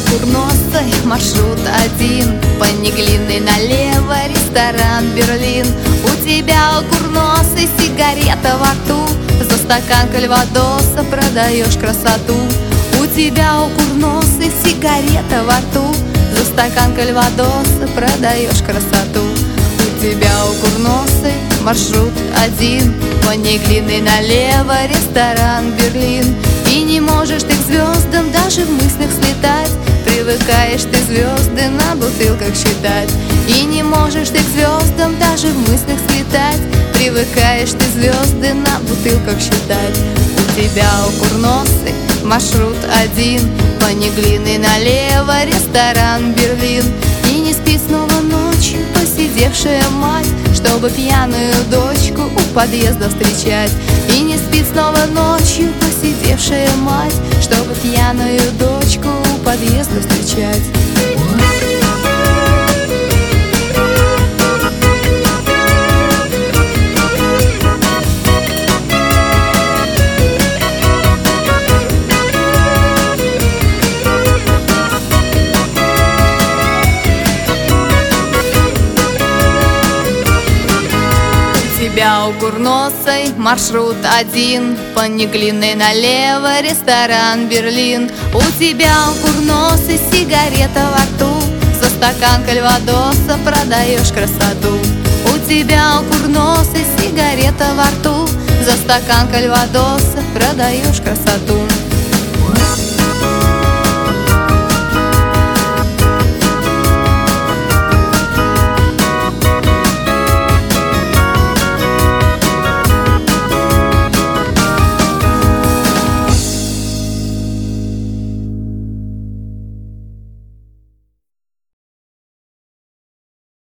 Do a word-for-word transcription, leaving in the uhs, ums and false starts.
курносый, маршрут один, по Неглинной налево, ресторан «Берлин». У тебя, курносый, сигарета во рту, за стакан кальвадоса продаешь красоту. У тебя, у курносый, сигарета во рту, за стакан кальвадоса продаешь красоту. У тебя, у курносый, маршрут один, по Неглинной налево, ресторан «Берлин». И не можешь ты к звездам даже в мыслях слетать, привыкаешь ты звезды на бутылках считать. И не можешь ты к звездам даже в мыслях слетать, привыкаешь ты звезды на бутылках считать. У тебя, у курносый, маршрут один, по Неглинной налево, ресторан «Берлин». И не спит снова ночью посидевшая мать, чтобы пьяную дочку у подъезда встречать. И не спит снова ночью посидевшая мать, чтобы пьяную дочку у подъезда встречать. У тебя, у курносой, маршрут один, по Неглинной налево, ресторан «Берлин». У тебя, у курносой, сигарета во рту, за стакан кальвадоса продаешь красоту. У тебя, у курносой, сигарета во рту, за стакан кальвадоса продаешь красоту.